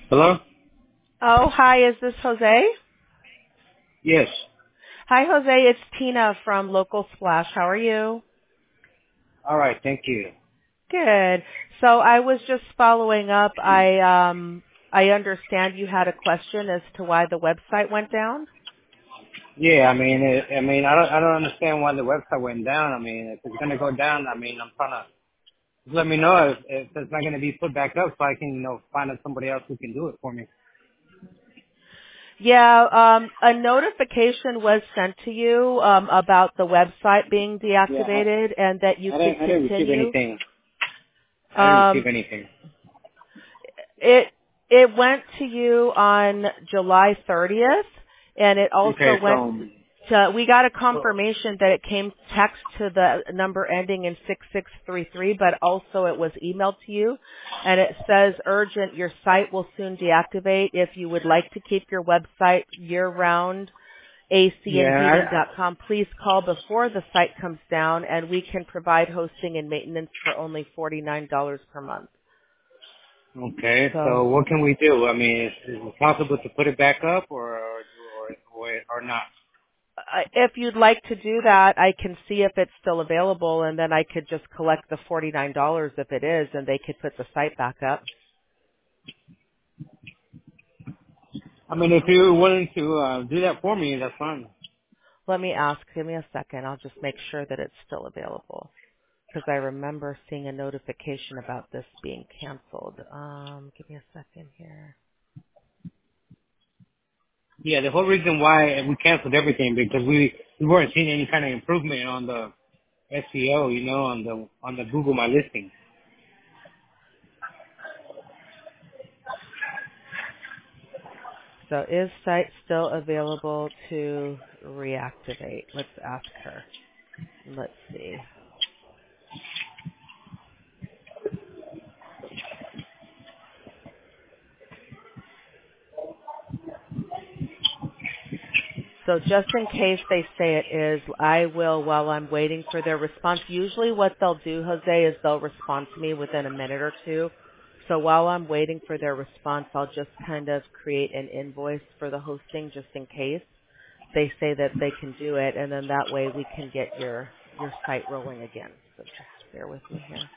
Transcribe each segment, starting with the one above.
Hello? Oh, hi, is this Jose? Yes. Hi, Jose, it's Tina from Local Splash. How are you? All right. Thank you. Good. So I was just following up. I understand you had a question as to why the website went down. Yeah. I don't understand why the website went down. I mean, if it's gonna go down, I mean, I'm trying to just let me know if it's not gonna be put back up, so I can, find out somebody else who can do it for me. Yeah, a notification was sent to you about the website being Yeah. deactivated and that you I could didn't. I didn't receive continue. anything. I didn't receive Um, anything. it it went to you on July 30th, and it Okay. also went So. we got a confirmation that it came text to the number ending in 6633, but also it was emailed to you, and it says urgent, your site will soon deactivate. If you would like to keep your website year-round, Yeah. acandheating.com, please call before the site comes down, and we can provide hosting and maintenance for only $49 per month. Okay. So So what can we do? I mean, is it possible to put it back up or not? if you'd like to do that, I can see if it's still available, and then I could just collect the $49 if it is, and they could put the site back up. I mean, if you're willing to do that for me, that's fine. Let me ask. Give me a second. I'll just make sure that it's still available because I remember seeing a notification about this being canceled. Give me a second here. Yeah, the whole reason why we canceled everything because we weren't seeing any kind of improvement on the SEO, on the Google My Listing. So is site still available to reactivate? Let's ask her. Let's see. So just in case they say it is, I will, while I'm waiting for their response, usually what they'll do, Jose, is they'll respond to me within a minute or two. So while I'm waiting for their response, I'll just kind of create an invoice for the hosting just in case they say that they can do it, and then that way we can get your site rolling again. So just bear with me here.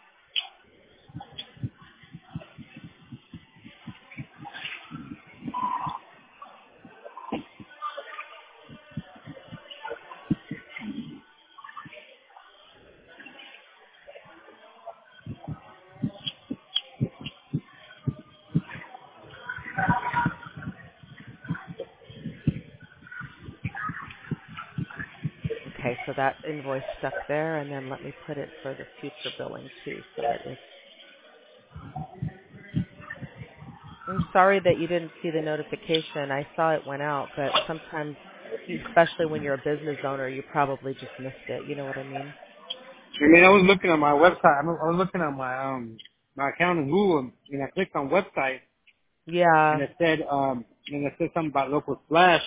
Okay, so that invoice stuck there, and then let me put it for the future billing too, so that if I'm sorry that you didn't see the notification. I saw it went out, but sometimes, especially when you're a business owner, you probably just missed it. You know what I mean? I mean, I was looking at my website. I was looking at my account in Google, and I clicked on website, and Yeah. it said something about Local Splash.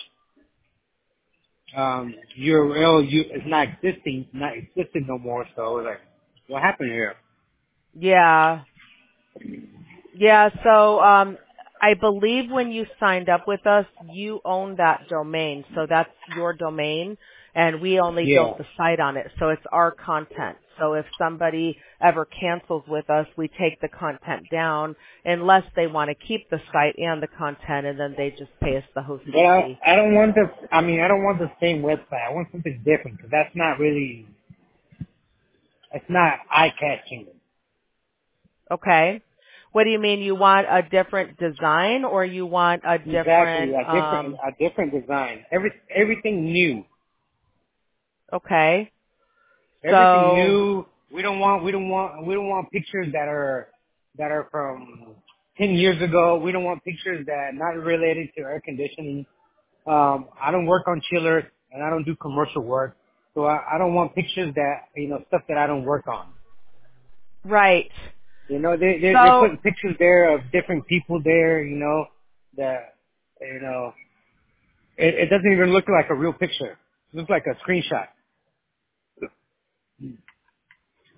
URL is not existing no more. So I was like, what happened here? Yeah. Yeah, so I believe when you signed up with us, you own that domain. So that's your domain, and we only Yeah. built the site on it. So it's our content. So if somebody ever cancels with us, we take the content down unless they want to keep the site and the content, and then they just pay us the But hosting fee. I don't want the. I mean, I don't want the same website. I want something different because that's not really. It's not eye catching. Okay. What do you mean? You want a different design or you want a Exactly, different, a different design. Everything new. okay. Everything So, new. We don't want pictures that are from 10 years ago. We don't want pictures that not related to air conditioning. I don't work on chillers and I don't do commercial work. So I don't want pictures that, stuff that I don't work on. right. They're So, putting pictures there of different people there, that, it doesn't even look like a real picture. It looks like a screenshot.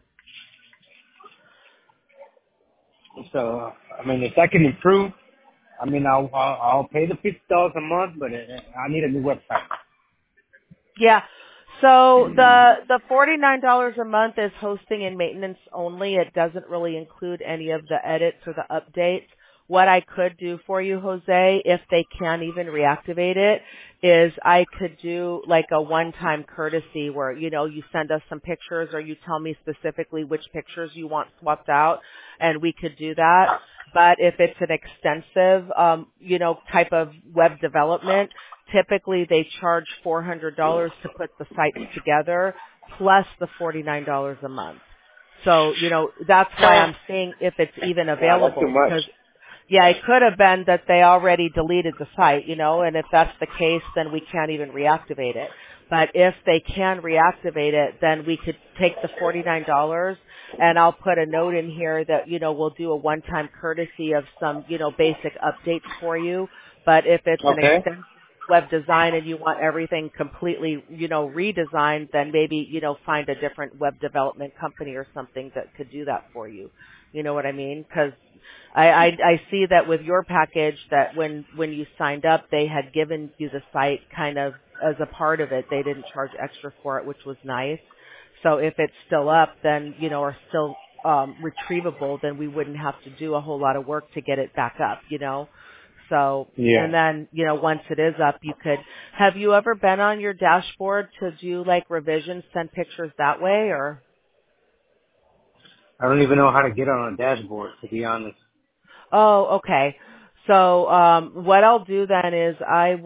So, I mean, if that can improve, I mean, I'll pay the $50 a month, but I need a new website. Yeah. So the $49 a month is hosting and maintenance only. It doesn't really include any of the edits or the updates. What I could do for you, Jose, if they can't even reactivate it, is I could do like a one-time courtesy where, you send us some pictures or you tell me specifically which pictures you want swapped out, and we could do that. But if it's an extensive, type of web development, typically they charge $400 to put the sites together plus the $49 a month. So, that's why I'm seeing if it's even Wow, that's too available, much. because yeah, it could have been that they already deleted the site, and if that's the case, then we can't even reactivate it. But if they can reactivate it, then we could take the $49 and I'll put a note in here that, we'll do a one-time courtesy of some, basic updates for you. But if it's an Okay. extensive web design and you want everything completely, redesigned, then maybe, find a different web development company or something that could do that for you. You know what I mean? Because I see that with your package that when you signed up, they had given you the site kind of as a part of it. They didn't charge extra for it, which was nice. So if it's still up, then, or still retrievable, then we wouldn't have to do a whole lot of work to get it back up. So, Yeah. and then, once it is up, have you ever been on your dashboard to do like revisions, send pictures that way or? I don't even know how to get on a dashboard, to be honest. Oh, okay. So, what I'll do then is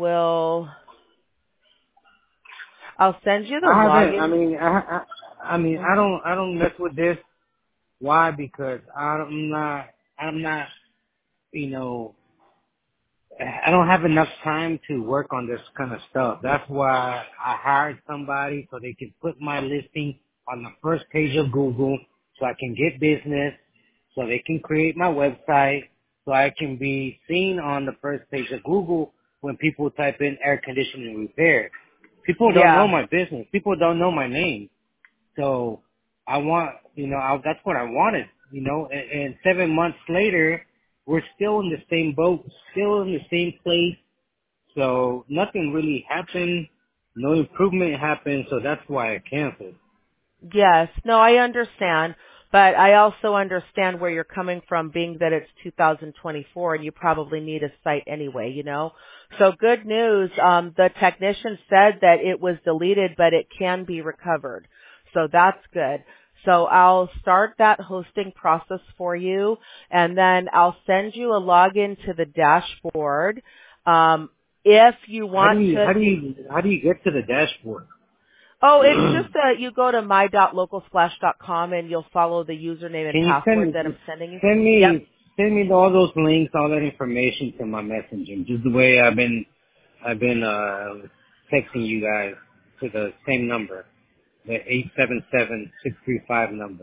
I'll send you the I haven't. I login. mean, I don't mess with this. Why? Because I'm not, you know, I don't have enough time to work on this kind of stuff. That's why I hired somebody so they can put my listing on the first page of Google so I can get business, so they can create my website, so I can be seen on the first page of Google when people type in air conditioning repair. People don't know Yeah. my business. People don't know my name. So I want, that's what I wanted, and 7 months later, we're still in the same boat, still in the same place. So nothing really happened. No improvement happened. So that's why I canceled. Yes. No, I understand. But I also understand where you're coming from, being that it's 2024 and you probably need a site anyway. So good news. The technician said that it was deleted, but it can be recovered. So that's good. So I'll start that hosting process for you, and then I'll send you a login to the dashboard. If you How do want you, to, how do you get to the dashboard? oh, it's just you go to my.localsplash.com and you'll follow the username and Can you password that I'm sending you. send Yep. me, send me all those links, all that information to my messenger, just the way I've been, texting you guys to the same number, the 877-635 number.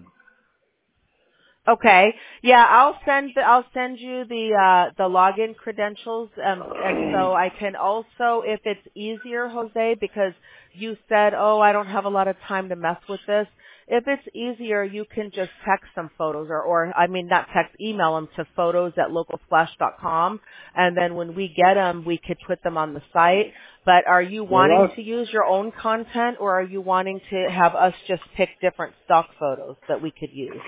Okay. Yeah, I'll send you the login credentials and so I can also, if it's easier, Jose, because you said, "Oh, I don't have a lot of time to mess with this." If it's easier, you can just text some photos or I mean not text, email them to photos@localsplash.com, and then when we get them, we could put them on the site. But are you wanting Well, to use your own content or are you wanting to have us just pick different stock photos that we could use?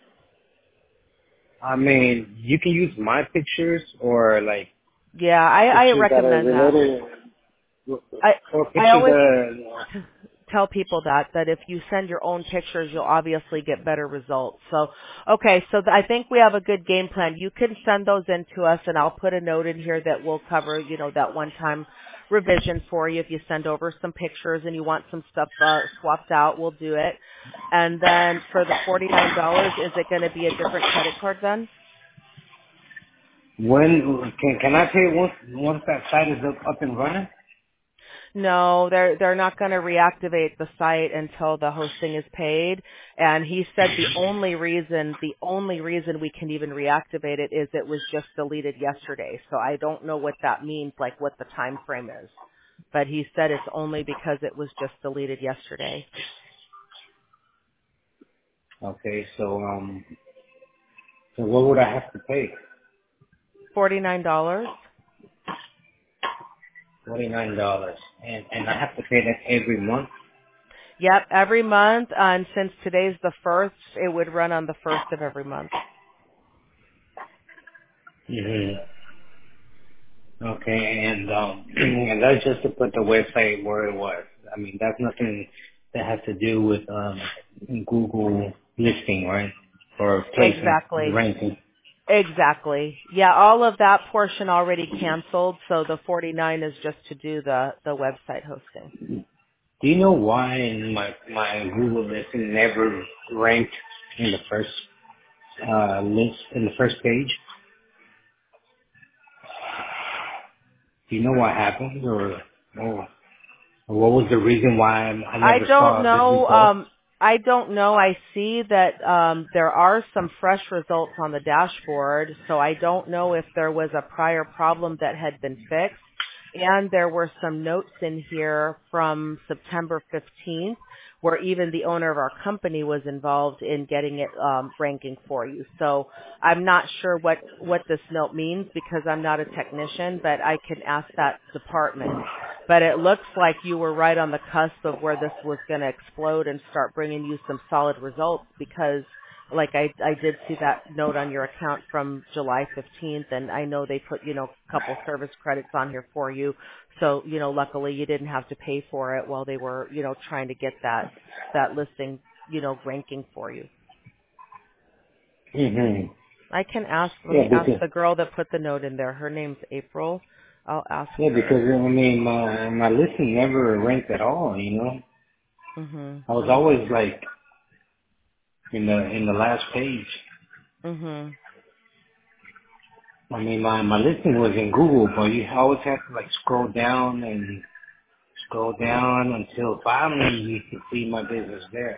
I mean, you can use my pictures or like Yeah, I pictures that are recommend that. related, I or I pictures always that, tell people that if you send your own pictures, you'll obviously get better results. So, okay, so I think we have a good game plan. You can send those in to us, and I'll put a note in here that will cover, that one-time revision for you. If you send over some pictures and you want some stuff swapped out, we'll do it. And then for the $49, is it going to be a different credit card then? can I pay once that site is up and running? No, they're not going to reactivate the site until the hosting is paid. And he said the only reason we can even reactivate it is it was just deleted yesterday. So I don't know what that means, like what the time frame is. But he said it's only because it was just deleted yesterday. Okay, so what would I have to pay? $49. $49. And I have to pay that every month? Yep, every month, and since today's the 1st, it would run on the 1st of every month. Mm-hmm. Okay, and and that's just to put the website where it was. I mean, that's nothing that has to do with Google listing, right? Or placing, Exactly. ranking. Exactly. Yeah, all of that portion already canceled, so the 49 is just to do the website hosting. Do you know why my Google listing never ranked in the first list in the first page? Do you know what happened, or what was the reason why I I never don't saw the know. results? I don't know. I see that there are some fresh results on the dashboard, so I don't know if there was a prior problem that had been fixed. And there were some notes in here from September 15th where even the owner of our company was involved in getting it ranking for you. So I'm not sure what this note means because I'm not a technician, but I can ask that department. But it looks like you were right on the cusp of where this was going to explode and start bringing you some solid results because like I did see that note on your account from July 15th, and I know they put, a couple service credits on here for you. So, luckily you didn't have to pay for it while they were, trying to get that listing, ranking for you. Mm-hmm. I can ask, let Yeah, me ask because the girl that put the note in there. Her name's April. I'll ask because her. I mean my listing never ranked at all. Mhm. I was always like in the last page. Mhm. I mean my listing was in Google, but you always have to like scroll down and scroll down until finally you can see my business there.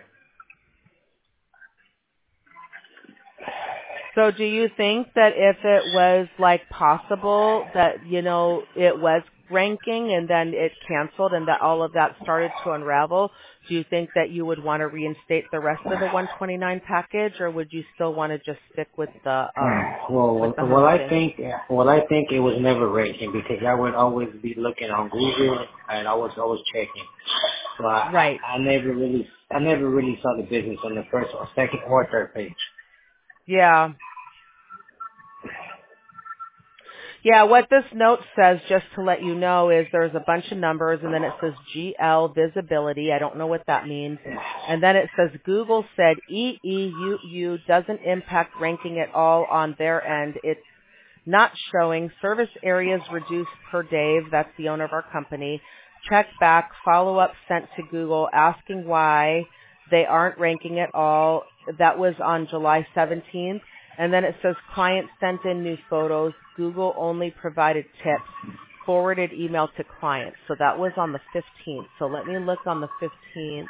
So do you think that if it was like possible that, it was ranking and then it canceled and that all of that started to unravel, do you think that you would want to reinstate the rest of the 129 package or would you still want to just stick with the hosting? Well, I think it was never ranking because I would always be looking on Google and I was always checking. So Right. I never really saw the business on the first or second or third page. Yeah. Yeah, what this note says, just to let you know, is there's a bunch of numbers, and then it says GL visibility. I don't know what that means. And then it says Google said EEUU doesn't impact ranking at all on their end. It's not showing. Service areas reduced per Dave. That's the owner of our company. Check back. Follow-up sent to Google asking why they aren't ranking at all. That was on July 17th. And then it says client sent in new photos. Google only provided tips. Forwarded email to clients. So that was on the 15th. So let me look on the 15th.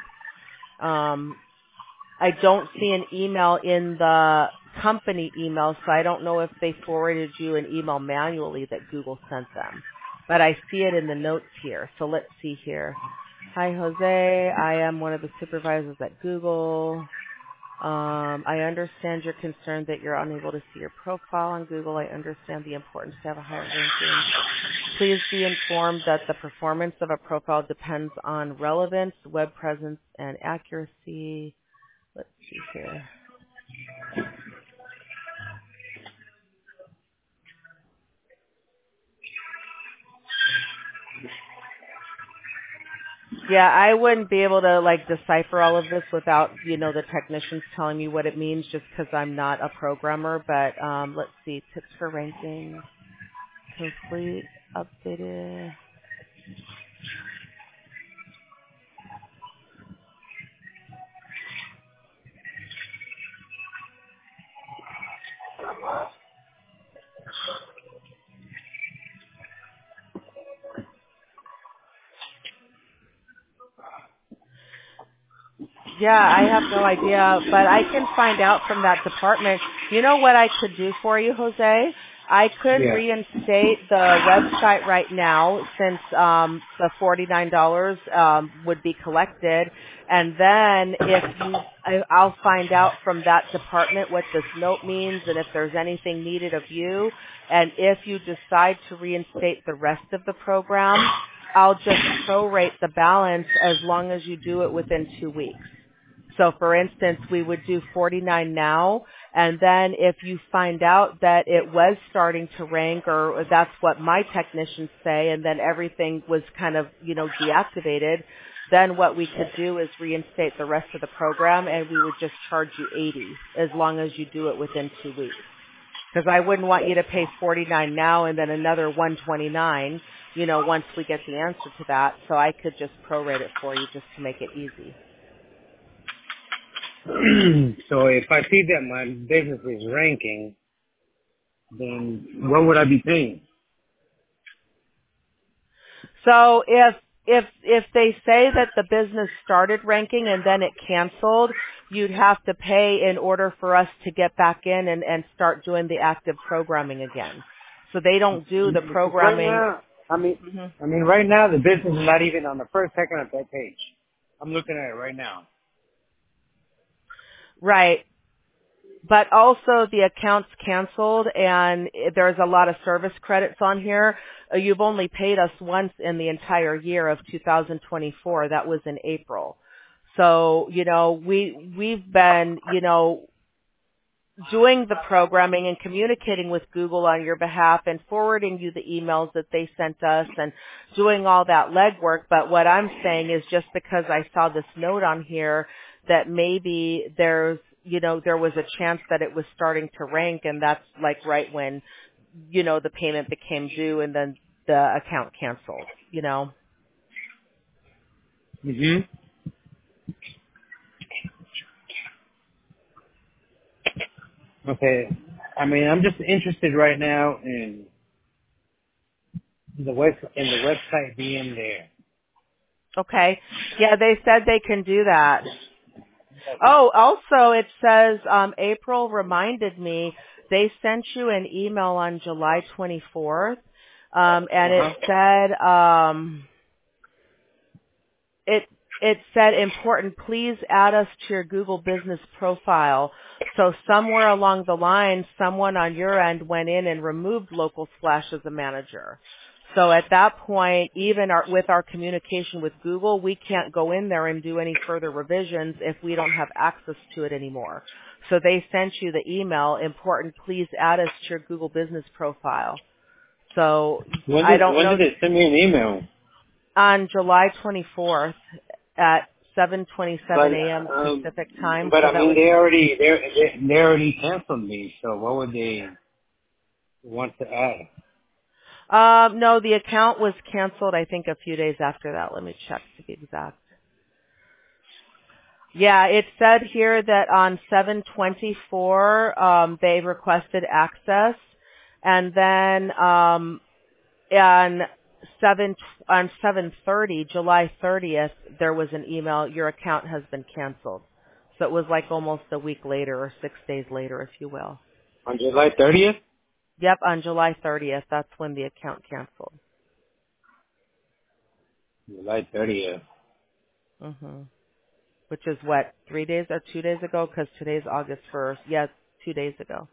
I don't see an email in the company email, so I don't know if they forwarded you an email manually that Google sent them. But I see it in the notes here. So let's see here. Hi, Jose. I am one of the supervisors at Google. I understand your concern that you're unable to see your profile on Google. I understand the importance to have a higher ranking. Please be informed that the performance of a profile depends on relevance, web presence, and accuracy. Let's see here. Yeah, I wouldn't be able to decipher all of this without, the technicians telling me what it means just because I'm not a programmer. But let's see. Tips for ranking. Complete. Updated. Yeah, I have no idea, but I can find out from that department. You know what I could do for you, Jose? I could Yeah. reinstate the website right now since the $49 would be collected, and then I'll find out from that department what this note means and if there's anything needed of you. And if you decide to reinstate the rest of the program, I'll just prorate the balance as long as you do it within 2 weeks. So for instance, we would do 49 now, and then if you find out that it was starting to rank, or that's what my technicians say, and then everything was kind of, deactivated, then what we could do is reinstate the rest of the program, and we would just charge you 80 as long as you do it within 2 weeks. Because I wouldn't want you to pay 49 now and then another 129, once we get the answer to that. So I could just prorate it for you just to make it easy. So if I see that my business is ranking, then what would I be paying? So if they say that the business started ranking and then it canceled, you'd have to pay in order for us to get back in and start doing the active programming again. So they don't do the programming. Right now, right now the business is not even on the first second of that page. I'm looking at it right now. Right. But also the account's canceled and there's a lot of service credits on here. You've only paid us once in the entire year of 2024. That was in April. So, we've been, doing the programming and communicating with Google on your behalf and forwarding you the emails that they sent us and doing all that legwork. But what I'm saying is just because I saw this note on here that maybe there was a chance that it was starting to rank, and that's like right when, the payment became due and then the account canceled, Mm-hmm. Okay. I'm just interested right now in the website being there. Okay. Yeah, they said they can do that. Oh, also it says, April reminded me they sent you an email on July 24th, and it said important, please add us to your Google business profile. So somewhere along the line, someone on your end went in and removed Local Splash as a manager. So at that point, even with our communication with Google, we can't go in there and do any further revisions if we don't have access to it anymore. So they sent you the email, important, please add us to your Google business profile. So When did they send me an email? On July 24th at 7:27 a.m. Pacific time. But so they already canceled me. So what would they want to add? No, the account was canceled, I think, a few days after that. Let me check to be exact. Yeah, it said here that on 7/24, they requested access, and then on 7/30, July 30th, there was an email, your account has been canceled. So it was like almost a week later or 6 days later, if you will. On July 30th? Yep, on July 30th, that's when the account canceled. July 30th. Which is what, 3 days or 2 days ago? Because today's August 1st. Yeah, 2 days ago.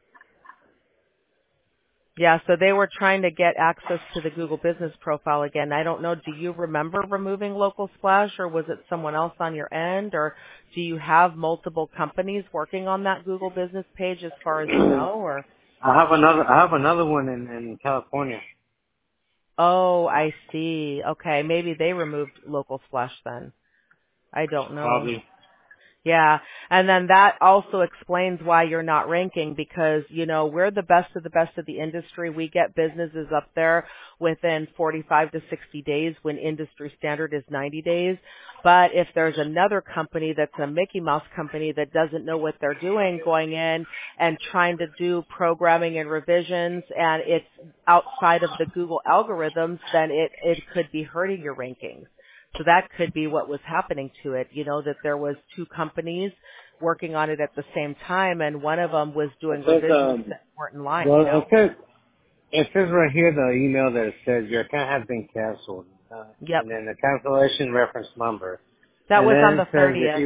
Yeah, so they were trying to get access to the Google business profile again. I don't know, do you remember removing Local Splash, or was it someone else on your end, or do you have multiple companies working on that Google business page as far as you know, or? I have another one in California. Oh, I see. Okay, maybe they removed Local Splash then. I don't know. Probably. Yeah, and then that also explains why you're not ranking, because, we're the best of the industry. We get businesses up there within 45 to 60 days when industry standard is 90 days. But if there's another company that's a Mickey Mouse company that doesn't know what they're doing, going in and trying to do programming and revisions, and it's outside of the Google algorithms, then it could be hurting your rankings. So that could be what was happening to it, that there was two companies working on it at the same time, and one of them was It doing says, revisions that weren't in line, well, it says right here the email that it says your account has been canceled, Yep. and then the cancellation reference number, That and was on then the it says 30th.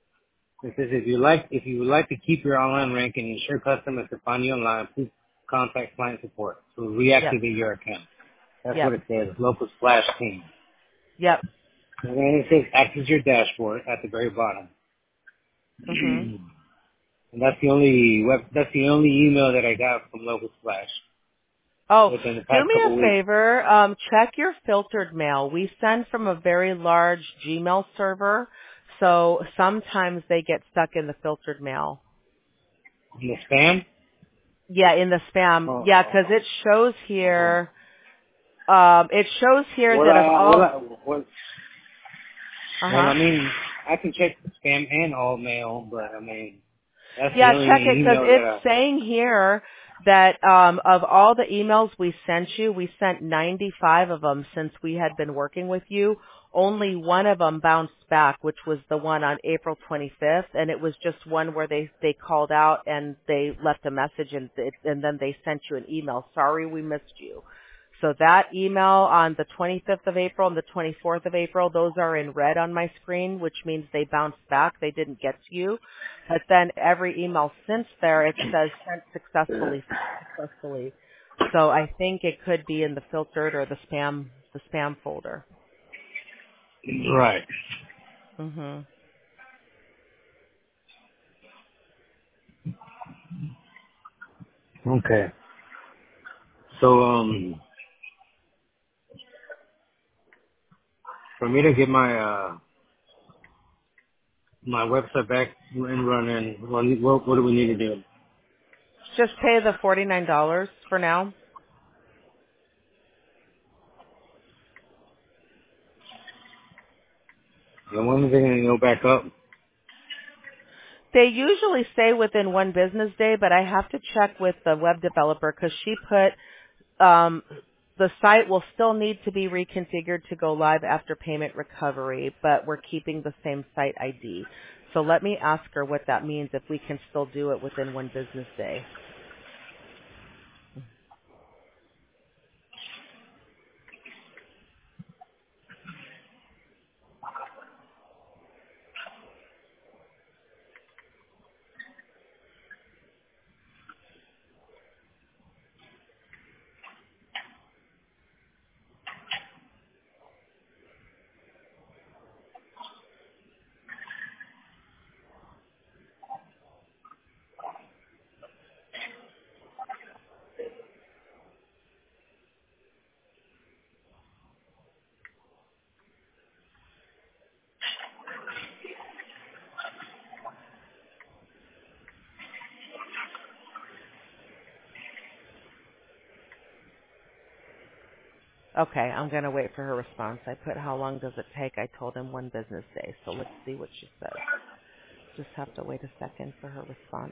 if you would like to keep your online rank and ensure customers to find you online, please contact client support to Yep. reactivate your account. That's what Yep. it says. Local splash team. Yep. And then it says access your dashboard at the very bottom. Mhm. And that's the only email that I got from Local Splash Oh, within the do past me couple a of weeks. favor. Check your filtered mail. We send from a very large Gmail server, so sometimes they get stuck in the filtered mail. In the spam? Yeah, in the spam. Oh, Yeah, 'cause it shows oh. here. It shows here that of all. What, Uh well, huh. I mean, I can check the spam and all mail, but I mean, that's the Yeah, only check it because email that it's saying here that of all the emails we sent you, we sent 95 of them since we had been working with you. Only one of them bounced back, which was the one on April 25th, and it was just one where they called out and they left a message and then they sent you an email. Sorry, we missed you. So that email on the 25th of April and the 24th of April, those are in red on my screen, which means they bounced back. They didn't get to you. But then every email since there, it says sent successfully, sent successfully. So I think it could be in the filtered or the spam folder. right. Mhm. Okay. So, for me to get my website back and running, what do we need to do? Just pay the $49 for now. And when is it going to go back up? They usually say within one business day, but I have to check with the web developer because she put um, the site will still need to be reconfigured to go live after payment recovery, but we're keeping the same site ID. So let me ask her what that means if we can still do it within one business day. Okay, I'm going to wait for her response. I put how long does it take? I told him one business day. So let's see what she says. Just have to wait a second for her response.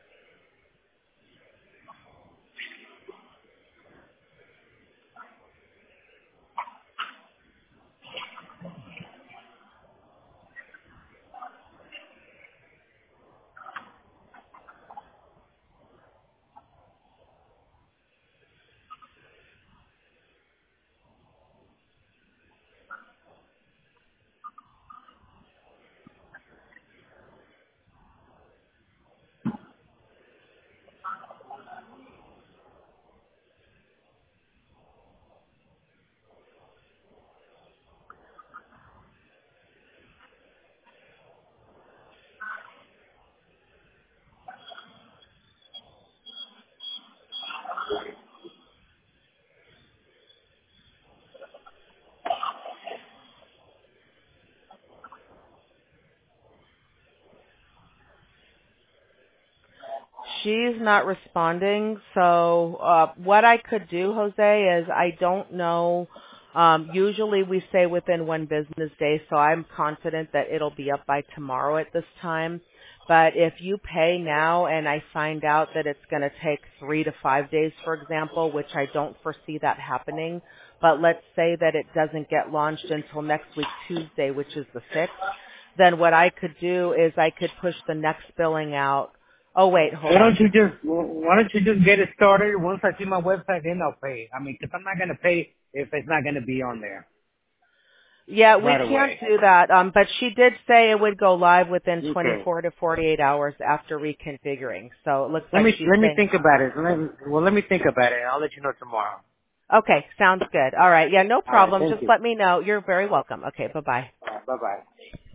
She's not responding. So what I could do, Jose, is I don't know. Usually we say within one business day, so I'm confident that it'll be up by tomorrow at this time. But if you pay now and I find out that it's going to take 3 to 5 days, for example, which I don't foresee that happening, but let's say that it doesn't get launched until next week Tuesday, which is the 6th, then what I could do is I could push the next billing out. Oh wait, hold Why on. don't you just get it started? Once I see my website, then I'll pay. I mean, 'cause I'm not gonna pay if it's not gonna be on there Yeah, we right can't away. do that. But she did say it would go live within Okay. 24 to 48 hours after reconfiguring. So it looks Let like me she's let me saying, think about it. Let me think about it. I'll let you know tomorrow. okay, sounds good. All right. Yeah, no All right. problem. Thank Just you. let me know. You're very welcome. Okay, bye-bye. Bye bye.